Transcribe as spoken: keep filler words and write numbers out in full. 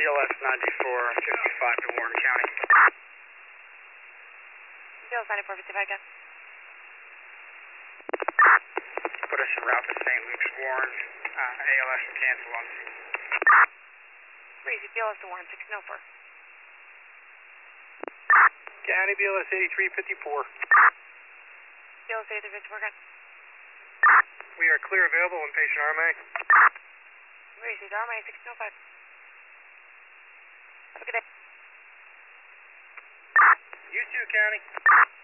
L S ninety-four fifty-five to Warren County. B L S ninety-four fifty-five again. Put us en route to Saint Luke's, Warren. Uh, A L S will cancel on. Breezy, B L S to Warren, sixteen oh four. County B L S eighty-three fifty-four. B L S eighty-three fifty-four again. We are clear available on patient R M A. Breezy, R M A sixteen oh five. Have a good day. You too, County.